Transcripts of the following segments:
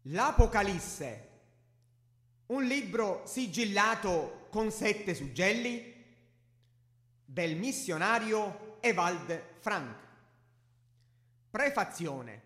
L'Apocalisse, un libro sigillato con 7 suggelli del missionario Ewald Frank. Prefazione.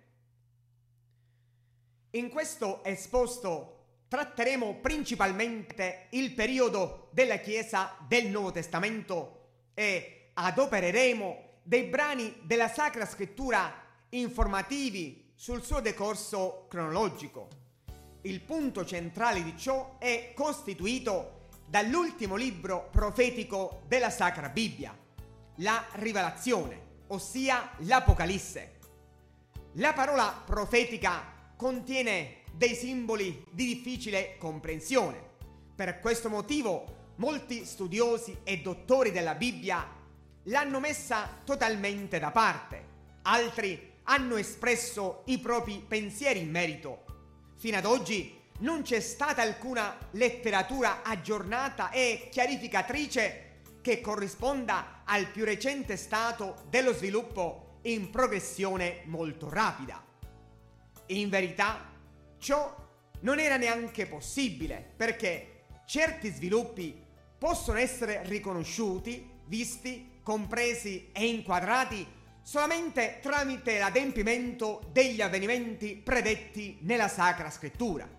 In questo esposto tratteremo principalmente il periodo della Chiesa del Nuovo Testamento e adopereremo dei brani della Sacra Scrittura informativi sul suo decorso cronologico. Il punto centrale di ciò è costituito dall'ultimo libro profetico della Sacra Bibbia, la Rivelazione, ossia l'Apocalisse. La parola profetica contiene dei simboli di difficile comprensione. Per questo motivo molti studiosi e dottori della Bibbia l'hanno messa totalmente da parte. Altri hanno espresso i propri pensieri in merito. Fino ad oggi non c'è stata alcuna letteratura aggiornata e chiarificatrice che corrisponda al più recente stato dello sviluppo in progressione molto rapida. In verità, ciò non era neanche possibile, perché certi sviluppi possono essere riconosciuti, visti, compresi e inquadrati solamente tramite l'adempimento degli avvenimenti predetti nella Sacra Scrittura.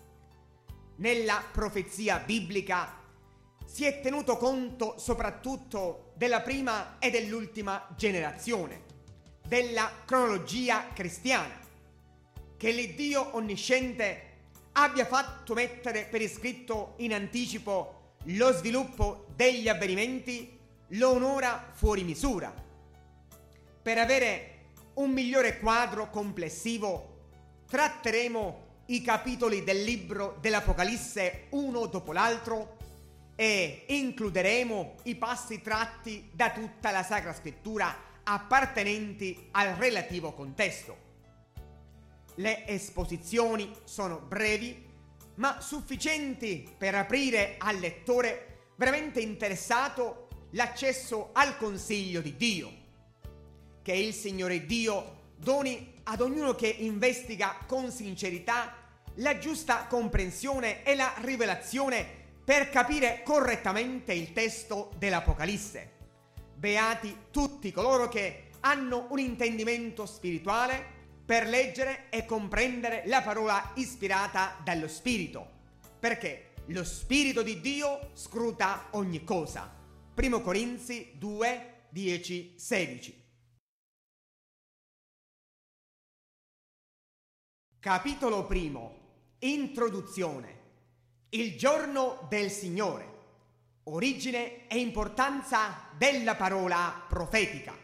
Nella profezia biblica si è tenuto conto soprattutto della prima e dell'ultima generazione, della cronologia cristiana, che l'Iddio onnisciente abbia fatto mettere per iscritto in anticipo lo sviluppo degli avvenimenti lo onora fuori misura. Per avere un migliore quadro complessivo, tratteremo i capitoli del libro dell'Apocalisse uno dopo l'altro e includeremo i passi tratti da tutta la Sacra Scrittura appartenenti al relativo contesto. Le esposizioni sono brevi, ma sufficienti per aprire al lettore veramente interessato l'accesso al consiglio di Dio. Che il Signore Dio doni ad ognuno che investiga con sincerità la giusta comprensione e la rivelazione per capire correttamente il testo dell'Apocalisse. Beati tutti coloro che hanno un intendimento spirituale per leggere e comprendere la parola ispirata dallo Spirito, perché lo Spirito di Dio scruta ogni cosa. 1 Corinzi 2, 10, 16. Capitolo primo. Introduzione. Il giorno del Signore. Origine e importanza della parola profetica.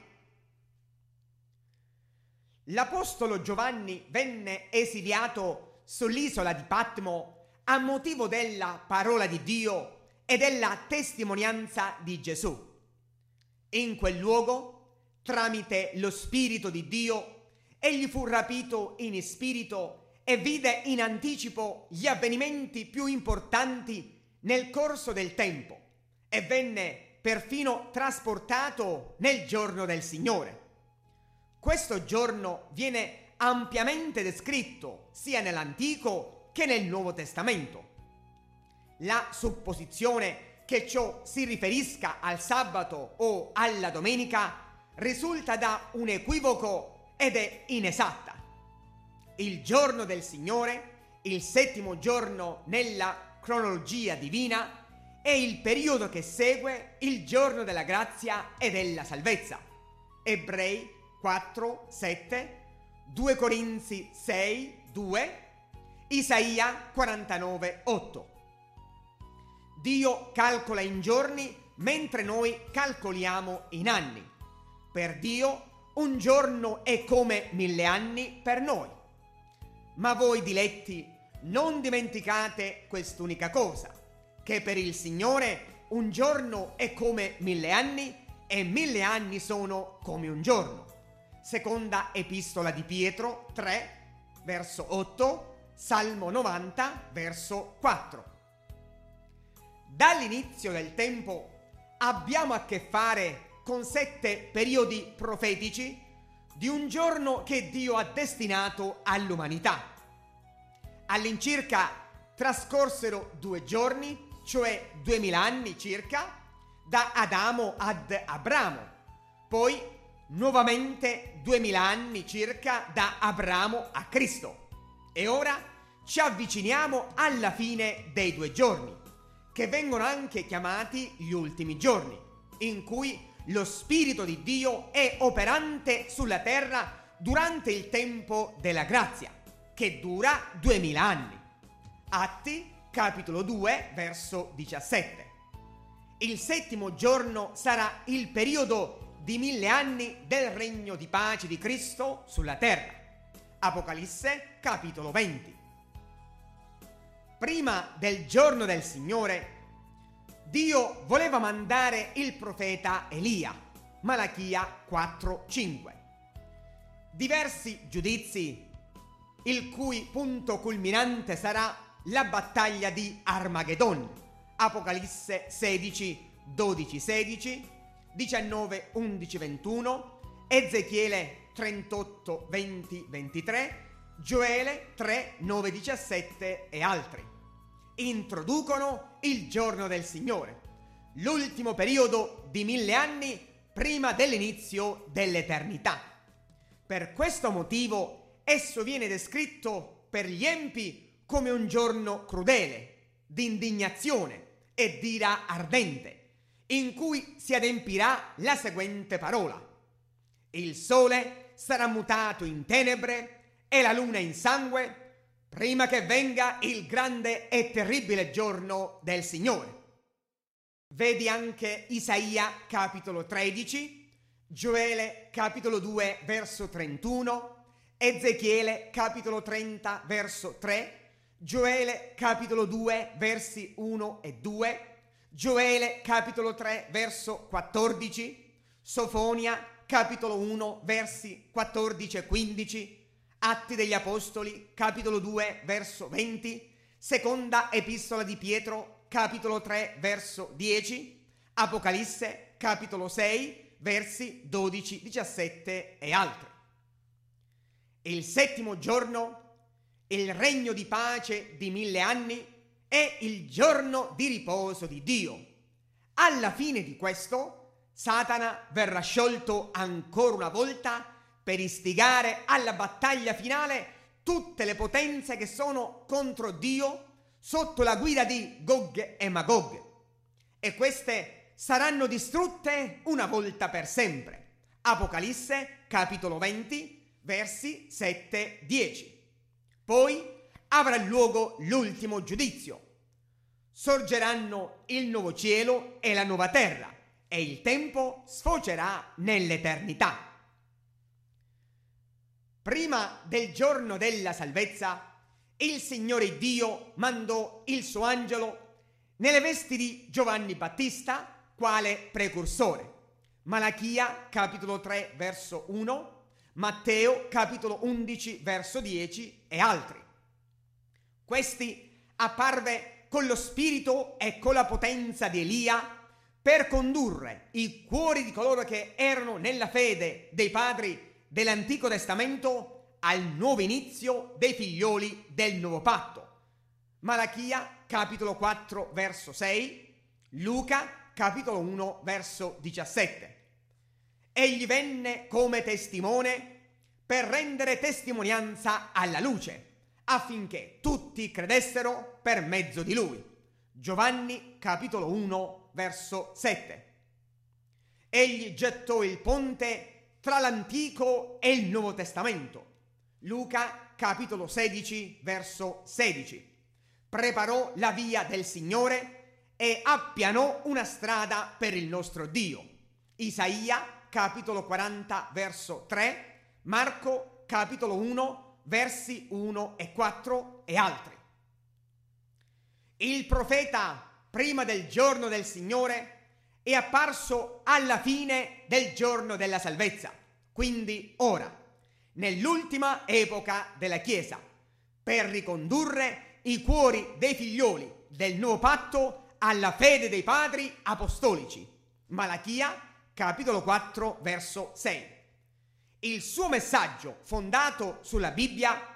L'Apostolo Giovanni venne esiliato sull'isola di Patmo a motivo della parola di Dio e della testimonianza di Gesù. In quel luogo, tramite lo Spirito di Dio, egli fu rapito in spirito e vide in anticipo gli avvenimenti più importanti nel corso del tempo e venne perfino trasportato nel giorno del Signore. Questo giorno viene ampiamente descritto sia nell'Antico che nel Nuovo Testamento. La supposizione che ciò si riferisca al sabato o alla domenica risulta da un equivoco ed è inesatta. Il giorno del Signore, il 7° giorno nella cronologia divina, è il periodo che segue il giorno della grazia e della salvezza. Ebrei 4, 7, 2 Corinzi 6, 2, Isaia 49, 8. Dio calcola in giorni mentre noi calcoliamo in anni. Per Dio un giorno è come 1000 anni per noi. Ma voi, diletti, non dimenticate quest'unica cosa, che per il Signore un giorno è come 1000 anni e 1000 anni sono come un giorno. Seconda Epistola di Pietro 3, verso 8, Salmo 90, verso 4. Dall'inizio del tempo abbiamo a che fare con 7 periodi profetici di un giorno che Dio ha destinato all'umanità. All'incirca trascorsero 2 giorni, cioè 2000 anni circa, da Adamo ad Abramo, poi nuovamente 2000 anni circa da Abramo a Cristo, e ora ci avviciniamo alla fine dei 2 giorni, che vengono anche chiamati gli ultimi giorni, in cui lo Spirito di Dio è operante sulla terra durante il tempo della grazia, che dura 2000 anni. Atti, capitolo 2, verso 17. Il 7° giorno sarà il periodo di 1000 anni del regno di pace di Cristo sulla terra. Apocalisse, capitolo 20. Prima del giorno del Signore, Dio voleva mandare il profeta Elia, Malachia 4:5. Diversi giudizi, il cui punto culminante sarà la battaglia di Armageddon, Apocalisse 16, 12, 16, 19, 11, 21, Ezechiele 38, 20, 23, Gioele 3, 9, 17 e altri. Introducono il giorno del Signore, l'ultimo periodo di 1000 anni prima dell'inizio dell'eternità. Per questo motivo esso viene descritto per gli empi come un giorno crudele, di indignazione e d'ira ardente, in cui si adempirà la seguente parola: il sole sarà mutato in tenebre e la luna in sangue, prima che venga il grande e terribile giorno del Signore. Vedi anche Isaia capitolo 13, Gioele capitolo 2 verso 31, Ezechiele capitolo 30 verso 3, Gioele capitolo 2 versi 1 e 2, Gioele capitolo 3 verso 14, Sofonia capitolo 1 versi 14 e 15, Atti degli Apostoli, capitolo 2, verso 20, seconda epistola di Pietro, capitolo 3, verso 10, Apocalisse, capitolo 6, versi 12, 17 e altri. Il 7° giorno, il regno di pace di 1000 anni, è il giorno di riposo di Dio. Alla fine di questo, Satana verrà sciolto ancora una volta per istigare alla battaglia finale tutte le potenze che sono contro Dio sotto la guida di Gog e Magog, e queste saranno distrutte una volta per sempre. Apocalisse capitolo 20 versi 7-10. Poi avrà luogo l'ultimo giudizio. Sorgeranno il nuovo cielo e la nuova terra, e il tempo sfocerà nell'eternità. Prima del giorno della salvezza, il Signore Dio mandò il suo angelo nelle vesti di Giovanni Battista quale precursore. Malachia capitolo 3 verso 1, Matteo capitolo 11 verso 10 e altri. Questi apparve con lo spirito e con la potenza di Elia per condurre i cuori di coloro che erano nella fede dei padri dell'Antico Testamento al nuovo inizio dei figlioli del nuovo patto. Malachia capitolo 4 verso 6, Luca capitolo 1 verso 17. Egli venne come testimone per rendere testimonianza alla luce, affinché tutti credessero per mezzo di lui. Giovanni capitolo 1 verso 7. Egli gettò il ponte tra l'Antico e il Nuovo Testamento. Luca capitolo 16 verso 16. Preparò la via del Signore e appianò una strada per il nostro Dio. Isaia capitolo 40 verso 3, Marco capitolo 1 versi 1 e 4 e altri. Il profeta prima del giorno del Signore è apparso alla fine del giorno della salvezza, quindi ora, nell'ultima epoca della Chiesa, per ricondurre i cuori dei figlioli del nuovo patto alla fede dei padri apostolici. Malachia capitolo 4 verso 6. Il suo messaggio fondato sulla Bibbia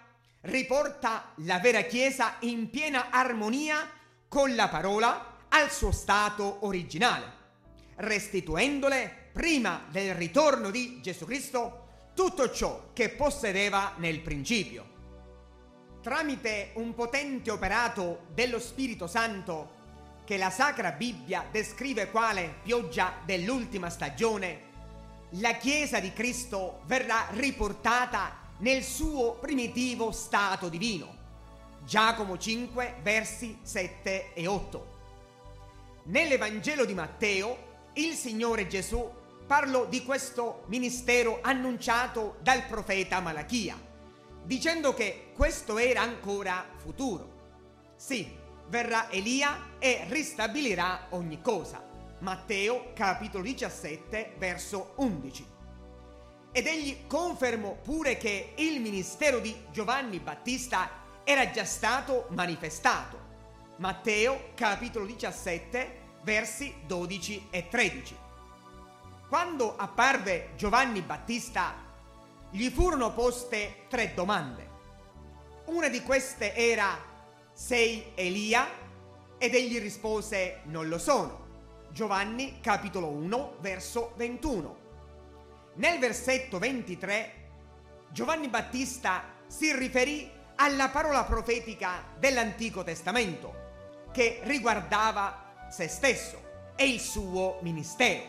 riporta la vera Chiesa in piena armonia con la parola al suo stato originale, restituendole prima del ritorno di Gesù Cristo tutto ciò che possedeva nel principio. Tramite un potente operato dello Spirito Santo, che la Sacra Bibbia descrive quale pioggia dell'ultima stagione, la Chiesa di Cristo verrà riportata nel suo primitivo stato divino. Giacomo 5, versi 7 e 8. Nell'Evangelo di Matteo, il Signore Gesù parlò di questo ministero annunciato dal profeta Malachia, dicendo che questo era ancora futuro. Sì, verrà Elia e ristabilirà ogni cosa. Matteo capitolo 17 verso 11. Ed egli confermò pure che il ministero di Giovanni Battista era già stato manifestato. Matteo capitolo 17 versi 12 e 13. Quando apparve Giovanni Battista, gli furono poste 3 domande. Una di queste era: sei Elia? Ed egli rispose: non lo sono. Giovanni capitolo 1 verso 21. Nel versetto 23 Giovanni Battista si riferì alla parola profetica dell'Antico Testamento che riguardava se stesso e il suo ministero.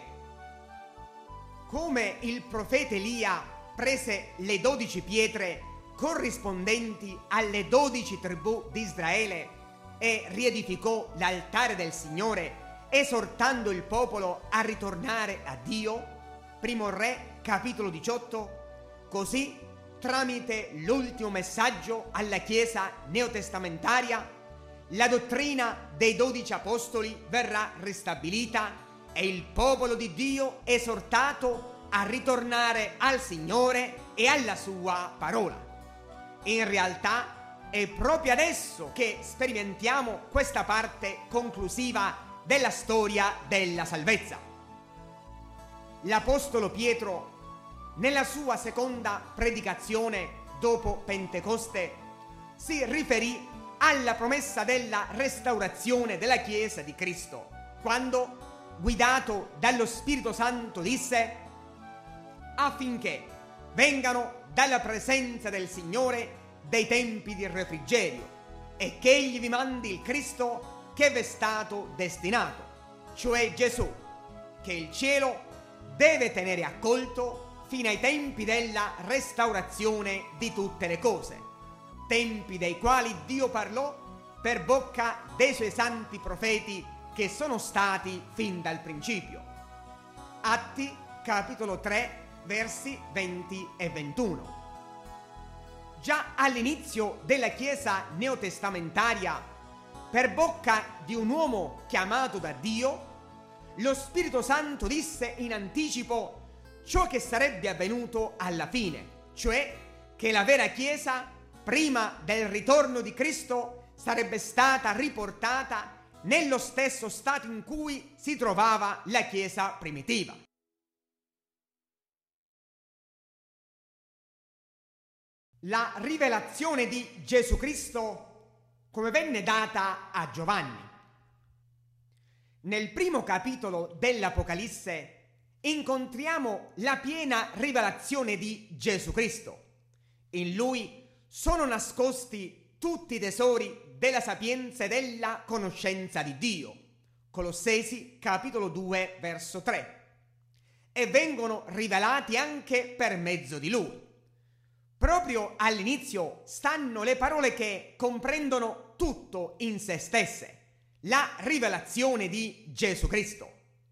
Come il profeta Elia prese le 12 pietre corrispondenti alle 12 tribù di Israele e riedificò l'altare del Signore, esortando il popolo a ritornare a Dio, Primo Re capitolo 18, così tramite l'ultimo messaggio alla Chiesa neotestamentaria la dottrina dei 12 apostoli verrà ristabilita e il popolo di Dio esortato a ritornare al Signore e alla sua parola. In realtà è proprio adesso che sperimentiamo questa parte conclusiva della storia della salvezza. L'Apostolo Pietro, nella sua seconda predicazione dopo Pentecoste, si riferì alla promessa della restaurazione della Chiesa di Cristo, quando, guidato dallo Spirito Santo, disse: affinché vengano dalla presenza del Signore dei tempi di refrigerio e che Egli vi mandi il Cristo che vi è stato destinato, cioè Gesù, che il cielo deve tenere accolto fino ai tempi della restaurazione di tutte le cose, tempi dei quali Dio parlò per bocca dei suoi santi profeti che sono stati fin dal principio. Atti capitolo 3 versi 20 e 21. Già all'inizio della Chiesa neotestamentaria, per bocca di un uomo chiamato da Dio, lo Spirito Santo disse in anticipo ciò che sarebbe avvenuto alla fine, cioè che la vera Chiesa, prima del ritorno di Cristo, sarebbe stata riportata nello stesso stato in cui si trovava la Chiesa primitiva. La rivelazione di Gesù Cristo come venne data a Giovanni. Nel primo capitolo dell'Apocalisse incontriamo la piena rivelazione di Gesù Cristo. In Lui sono nascosti tutti i tesori della sapienza e della conoscenza di Dio. Colossesi capitolo 2 verso 3. E vengono rivelati anche per mezzo di Lui. Proprio all'inizio stanno le parole che comprendono tutto in se stesse, la rivelazione di Gesù Cristo.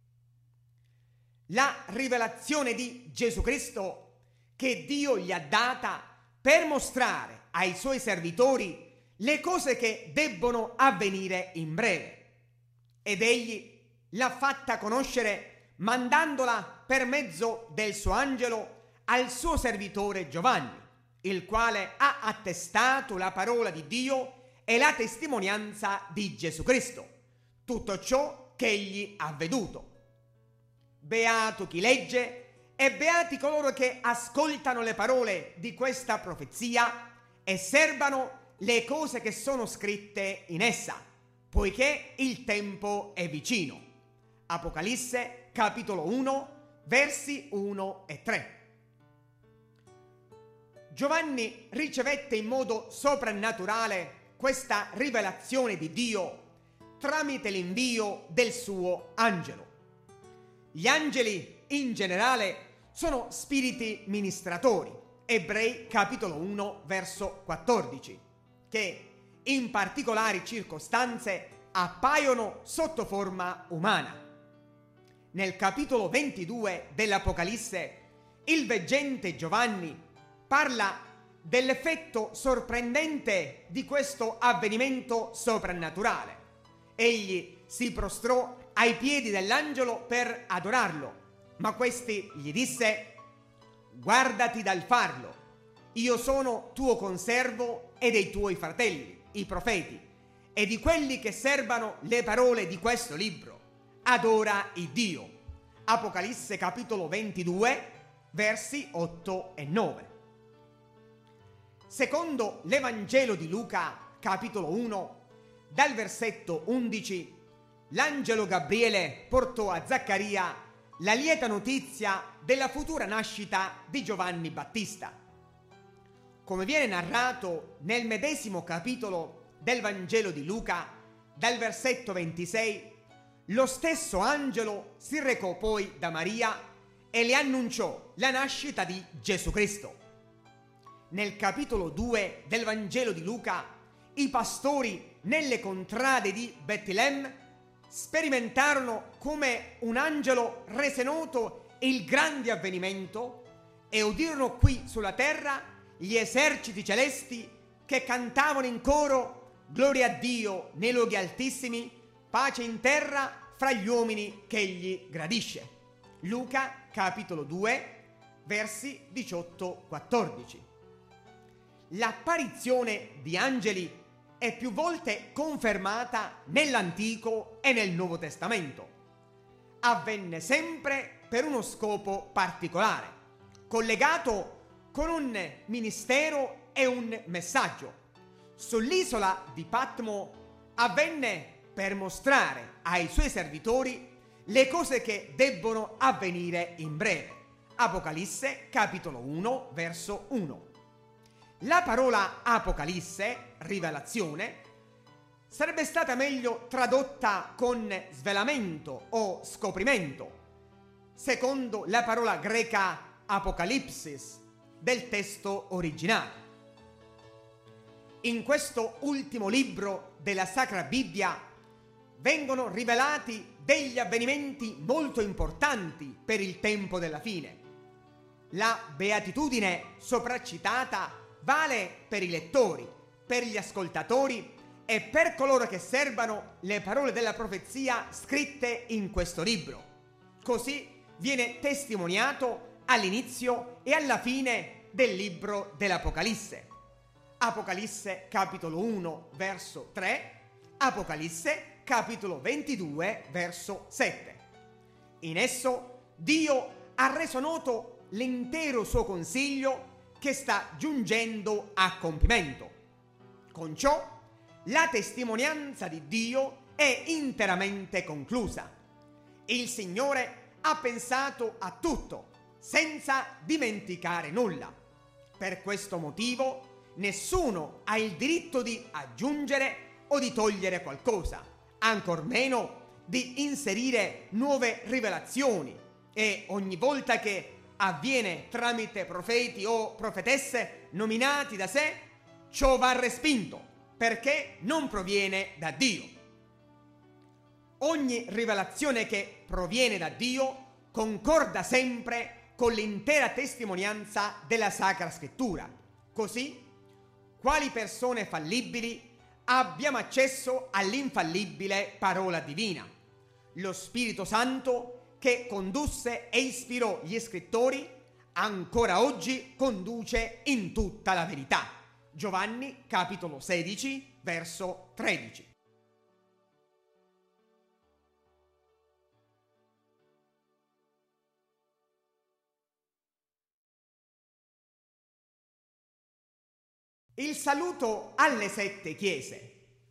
La rivelazione di Gesù Cristo che Dio gli ha data per mostrare ai suoi servitori le cose che debbono avvenire in breve. Ed egli l'ha fatta conoscere mandandola per mezzo del suo angelo al suo servitore Giovanni, il quale ha attestato la parola di Dio e la testimonianza di Gesù Cristo, tutto ciò che egli ha veduto. Beato chi legge e beati coloro che ascoltano le parole di questa profezia e serbano le cose che sono scritte in essa, poiché il tempo è vicino. Apocalisse capitolo 1 versi 1 e 3. Giovanni ricevette in modo soprannaturale questa rivelazione di Dio tramite l'invio del suo angelo. Gli angeli in generale sono spiriti ministratori, Ebrei capitolo 1 verso 14, che in particolari circostanze appaiono sotto forma umana. Nel capitolo 22 dell'Apocalisse, il veggente Giovanni parla dell'effetto sorprendente di questo avvenimento soprannaturale. Egli si prostrò ai piedi dell'angelo per adorarlo, ma questi gli disse: guardati dal farlo, io sono tuo conservo e dei tuoi fratelli, i profeti, e di quelli che serbano le parole di questo libro. Adora il Dio. Apocalisse capitolo 22 versi 8 e 9. Secondo l'Evangelo di Luca capitolo 1 dal versetto 11, l'angelo Gabriele portò a Zaccaria la lieta notizia della futura nascita di Giovanni Battista. Come viene narrato nel medesimo capitolo del Vangelo di Luca, dal versetto 26, lo stesso angelo si recò poi da Maria e le annunciò la nascita di Gesù Cristo. Nel capitolo 2 del Vangelo di Luca, i pastori nelle contrade di Betlemme sperimentarono come un angelo rese noto il grande avvenimento e udirono qui sulla terra gli eserciti celesti che cantavano in coro: gloria a Dio nei luoghi altissimi, pace in terra fra gli uomini che egli gradisce. Luca capitolo 2 versi 18-14. L'apparizione di angeli è più volte confermata nell'Antico e nel Nuovo Testamento. Avvenne sempre per uno scopo particolare, collegato con un ministero e un messaggio. Sull'isola di Patmo avvenne per mostrare ai suoi servitori le cose che debbono avvenire in breve. Apocalisse capitolo 1 verso 1. La parola Apocalisse, rivelazione, sarebbe stata meglio tradotta con svelamento o scoprimento, secondo la parola greca apocalipsis del testo originale. In questo ultimo libro della Sacra Bibbia vengono rivelati degli avvenimenti molto importanti per il tempo della fine. La beatitudine sopracitata vale per i lettori, per gli ascoltatori e per coloro che serbano le parole della profezia scritte in questo libro. Così viene testimoniato all'inizio e alla fine del libro dell'Apocalisse. Apocalisse capitolo 1 verso 3, Apocalisse capitolo 22 verso 7. In esso Dio ha reso noto l'intero suo consiglio che sta giungendo a compimento. Con ciò la testimonianza di Dio è interamente conclusa. Il Signore ha pensato a tutto senza dimenticare nulla. Per questo motivo nessuno ha il diritto di aggiungere o di togliere qualcosa, ancor meno di inserire nuove rivelazioni, e ogni volta che avviene tramite profeti o profetesse nominati da sé, ciò va respinto perché non proviene da Dio. Ogni rivelazione che proviene da Dio concorda sempre con l'intera testimonianza della Sacra Scrittura. Così, quali persone fallibili, abbiamo accesso all'infallibile parola divina. Lo Spirito Santo che condusse e ispirò gli scrittori, ancora oggi conduce in tutta la verità. Giovanni capitolo 16 verso 13. Il saluto alle 7 chiese.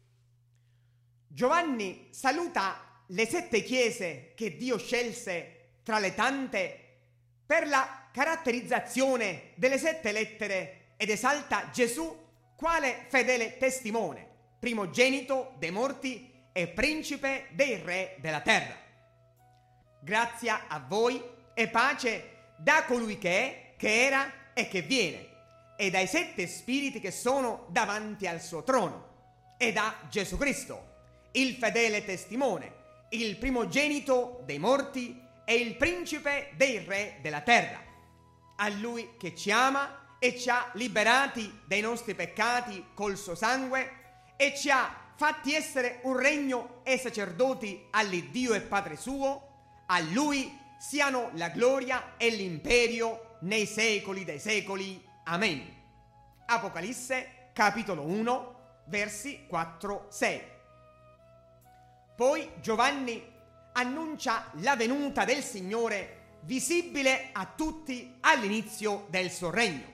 Giovanni saluta le 7 chiese che Dio scelse tra le tante per la caratterizzazione delle 7 lettere ed esalta Gesù quale fedele testimone, primogenito dei morti e principe dei re della terra. Grazia a voi e pace da colui che è, che era e che viene, e dai 7 spiriti che sono davanti al suo trono, e da Gesù Cristo, il fedele testimone, il primogenito dei morti e il principe dei re della terra. A lui che ci ama e ci ha liberati dai nostri peccati col suo sangue e ci ha fatti essere un regno e sacerdoti all'Iddio e Padre suo, a lui siano la gloria e l'imperio nei secoli dei secoli. Amen. Apocalisse capitolo 1 versi 4-6. Poi Giovanni annuncia la venuta del Signore visibile a tutti all'inizio del suo regno.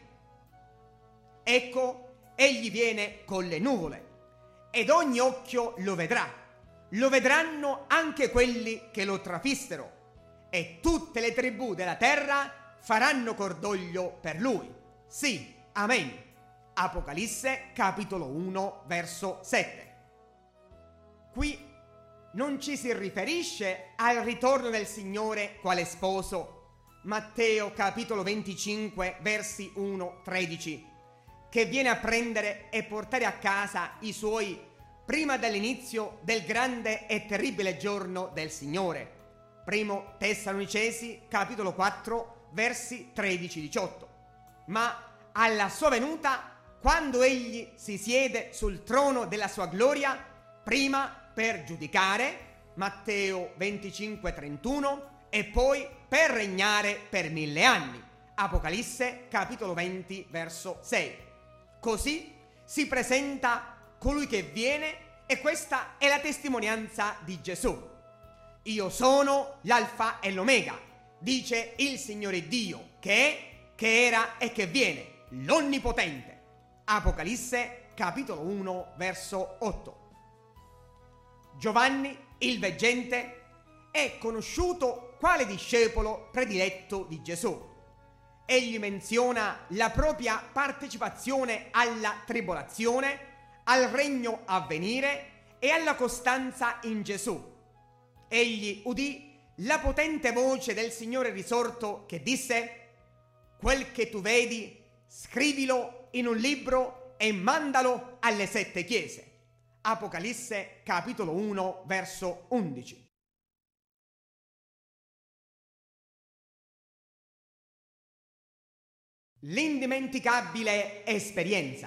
Ecco, egli viene con le nuvole ed ogni occhio lo vedrà. Lo vedranno anche quelli che lo trafissero e tutte le tribù della terra faranno cordoglio per lui. Sì, amen. Apocalisse capitolo 1 verso 7. Qui non ci si riferisce al ritorno del Signore quale sposo, Matteo capitolo 25 versi 1-13, che viene a prendere e portare a casa i suoi prima dell'inizio del grande e terribile giorno del Signore. Primo Tessalonicesi capitolo 4 versi 13-18. Ma alla sua venuta, quando egli si siede sul trono della sua gloria, prima per giudicare, Matteo 25-31, e poi per regnare per 1000 anni, Apocalisse capitolo 20 verso 6. Così si presenta colui che viene e questa è la testimonianza di Gesù. Io sono l'Alfa e l'Omega, dice il Signore Dio, che è, che era e che viene, l'Onnipotente. Apocalisse capitolo 1 verso 8. Giovanni il Veggente è conosciuto quale discepolo prediletto di Gesù. Egli menziona la propria partecipazione alla tribolazione, al regno a venire e alla costanza in Gesù. Egli udì la potente voce del Signore risorto che disse: quel che tu vedi, scrivilo in un libro e mandalo alle 7 chiese. Apocalisse capitolo 1 verso 11. L'indimenticabile esperienza.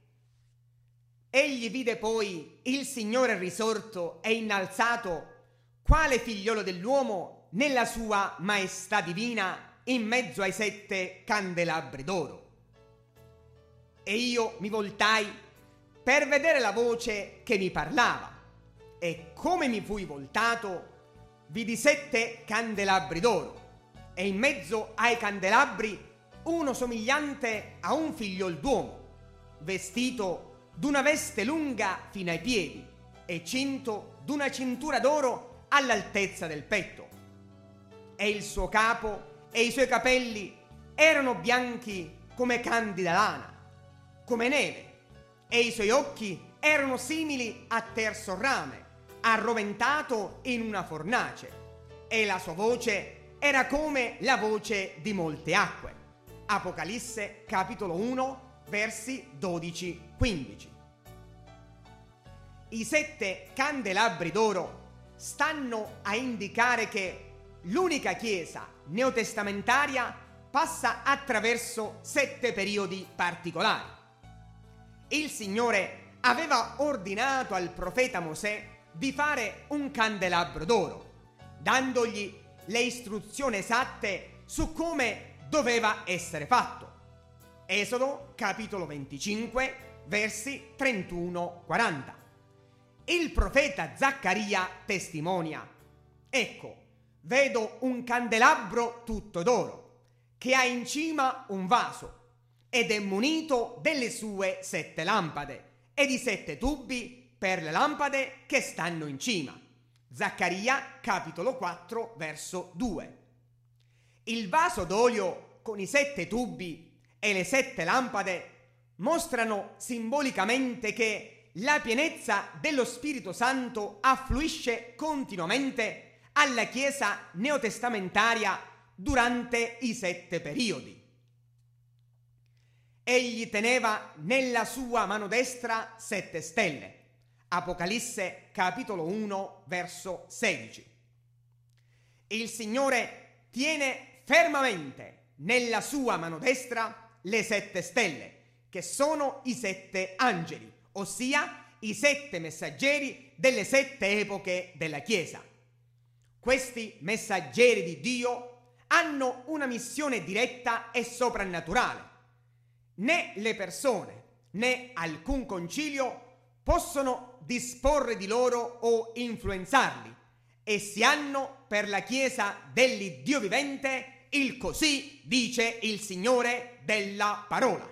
Egli vide poi il Signore risorto e innalzato quale figliolo dell'uomo nella sua maestà divina in mezzo ai 7 candelabri d'oro. E io mi voltai per vedere la voce che mi parlava, e come mi fui voltato vidi 7 candelabri d'oro, e in mezzo ai candelabri uno somigliante a un figliol d'uomo, vestito d'una veste lunga fino ai piedi e cinto d'una cintura d'oro all'altezza del petto. E il suo capo e i suoi capelli erano bianchi come candida lana, come neve, e i suoi occhi erano simili a terzo rame, arroventato in una fornace, e la sua voce era come la voce di molte acque. Apocalisse capitolo 1 versi 12-15. I 7 candelabri d'oro stanno a indicare che l'unica chiesa neotestamentaria passa attraverso 7 periodi particolari. Il Signore aveva ordinato al profeta Mosè di fare un candelabro d'oro, dandogli le istruzioni esatte su come doveva essere fatto. Esodo capitolo 25 versi 31-40. Il profeta Zaccaria testimonia: ecco, vedo un candelabro tutto d'oro, che ha in cima un vaso, ed è munito delle sue 7 lampade e di 7 tubi per le lampade che stanno in cima. Zaccaria capitolo 4 verso 2. Il vaso d'olio con i 7 tubi e le 7 lampade mostrano simbolicamente che la pienezza dello Spirito Santo affluisce continuamente alla Chiesa neotestamentaria durante i 7 periodi. Egli teneva nella sua mano destra 7 stelle. Apocalisse capitolo 1 verso 16. Il Signore tiene fermamente nella sua mano destra le 7 stelle, che sono i 7 angeli, ossia i 7 messaggeri delle 7 epoche della Chiesa. Questi messaggeri di Dio hanno una missione diretta e soprannaturale. Né le persone né alcun concilio possono disporre di loro o influenzarli. Essi hanno per la Chiesa dell'Iddio vivente il così dice il Signore della parola.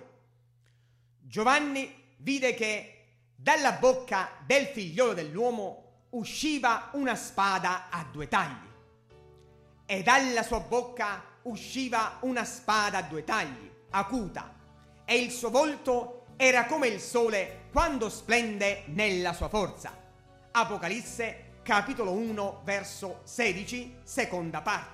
Giovanni vide che dalla bocca del figliolo dell'uomo usciva una spada a 2 tagli e dalla sua bocca usciva una spada a 2 tagli, acuta, e il suo volto era come il sole quando splende nella sua forza. Apocalisse capitolo 1 verso 16, seconda parte.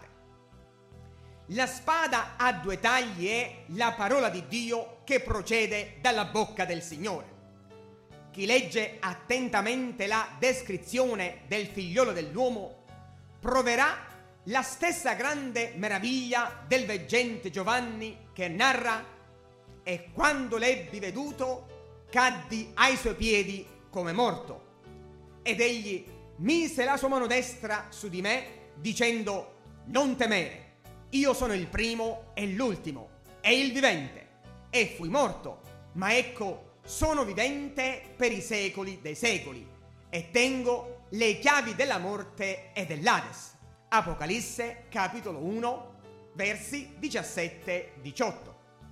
La spada a 2 tagli è la parola di Dio che procede dalla bocca del Signore. Chi legge attentamente la descrizione del figliolo dell'uomo proverà la stessa grande meraviglia del veggente Giovanni che narra: e quando l'ebbi veduto caddi ai suoi piedi come morto, ed egli mise la sua mano destra su di me dicendo: non temere, io sono il primo e l'ultimo e il vivente, e fui morto, ma ecco sono vivente per i secoli dei secoli e tengo le chiavi della morte e dell'Ades. Apocalisse capitolo 1 versi 17-18.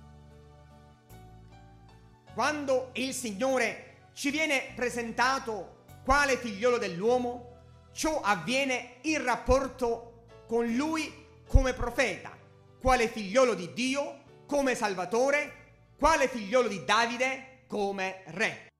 Quando il Signore ci viene presentato quale figliolo dell'uomo, ciò avviene in rapporto con Lui come profeta, quale figliolo di Dio come Salvatore, quale figliolo di Davide come Re.